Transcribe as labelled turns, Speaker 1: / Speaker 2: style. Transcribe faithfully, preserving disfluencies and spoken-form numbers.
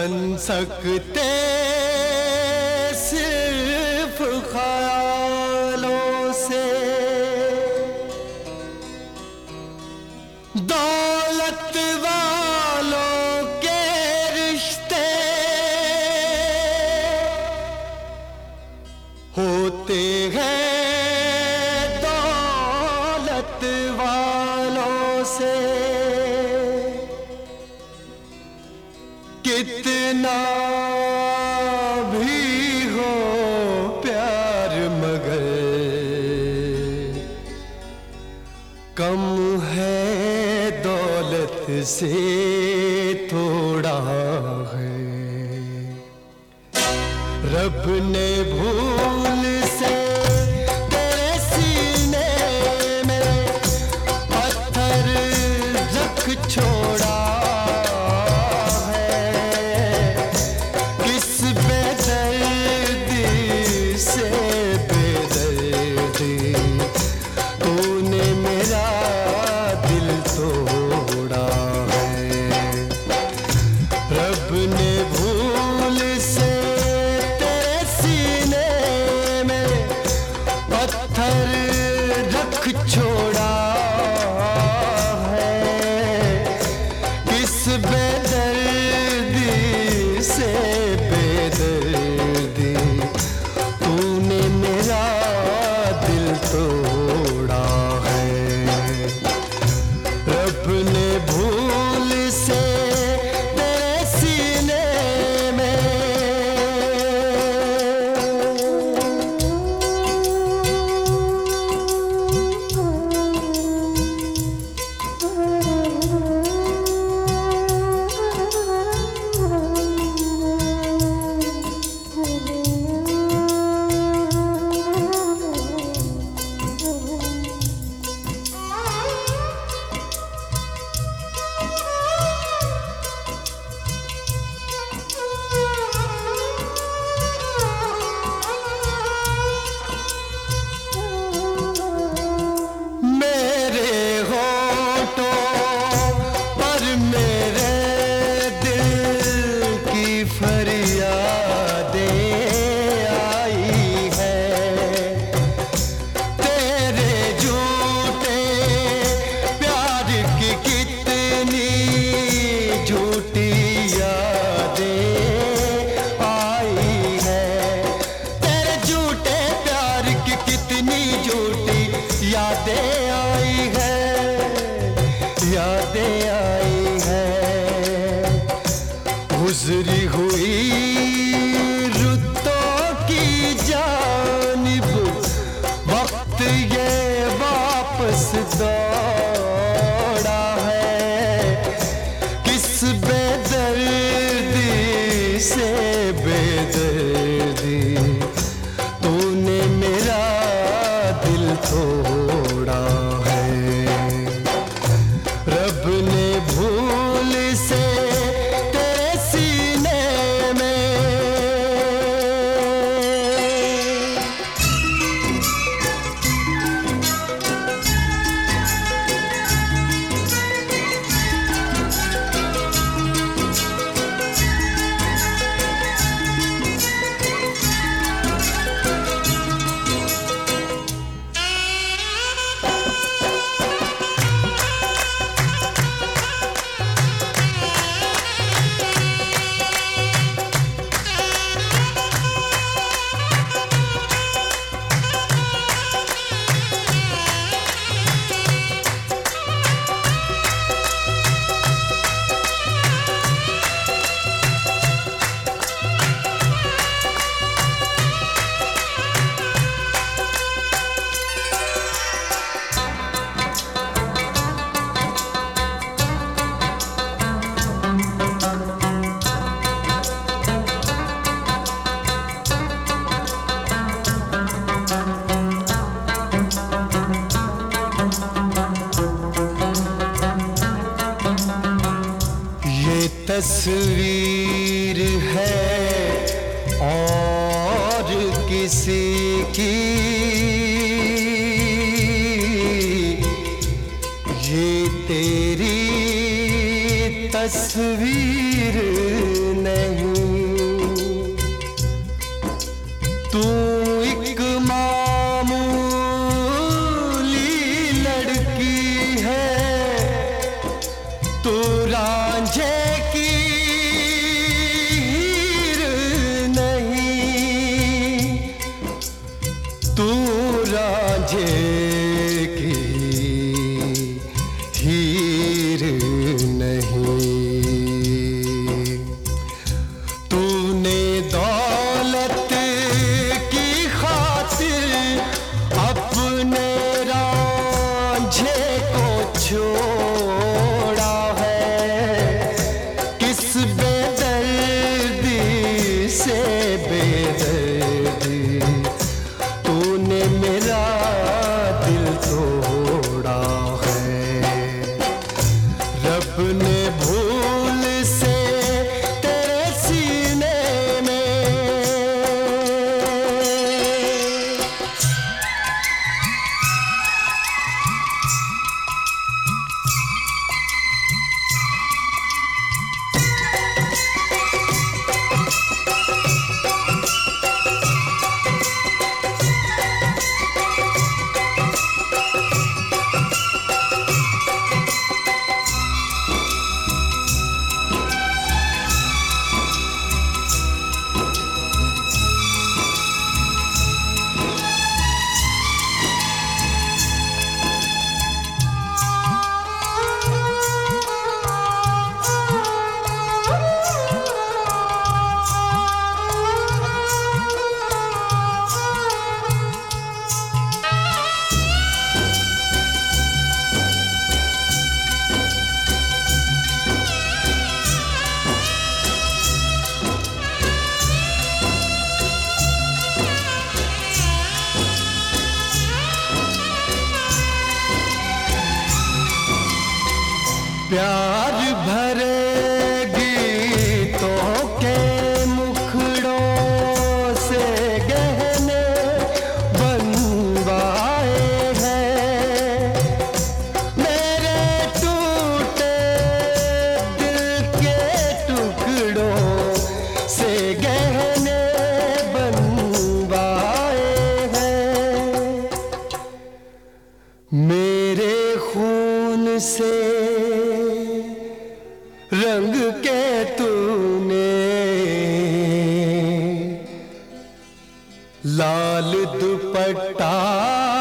Speaker 1: बन सकते सिर्फ ख्यालों से। दौलत वालों के रिश्ते होते हैं दौलत वालों से। कितना भी हो प्यार मगर कम है दौलत से थोड़ा है। रब ने भूल से तेरे सीने में पत्थर रख छोड़ा है। किस बेदर्दी से बेदर्दी तूने मेरा दिल तोड़ा है। रब ने भूल से तेरे सीने में पत्थर रख छोड़ा है। किस बेदर्दी से बेदर्दी तूने मेरा दिल तोड़ा है। रब ने भूल से तेरे सीने में यादें आई है, यादें आई है। गुजरी हुई रुतों की जानिब वक्त ये वापस दौड़ा है। किस बेदर्दी से बेदर्दी तूने मेरा दिल तोड़ा है। रब ने भूल से तेरे सीने में तस्वीर है और किसी की, ये तेरी तस्वीर नहीं। तू एक मामूली लड़की है, तू रांझे की हीर नहीं, तू रांझे की हीर नहीं। तूने दौलत की खातिर अपने रांझे को छोड़ा है, किस बेदर्दी से बेदर्दी तूने मेरा दिल तोड़ा है। रब ने भूल से तेरे सीने में प्यार भरे गीतों के मुखड़ों से गहने बनवाए हैं, मेरे टूटे दिल के टुकड़ों से गहने बनवाए हैं। मेरे खून से रंग के तूने लाल दुपट्टा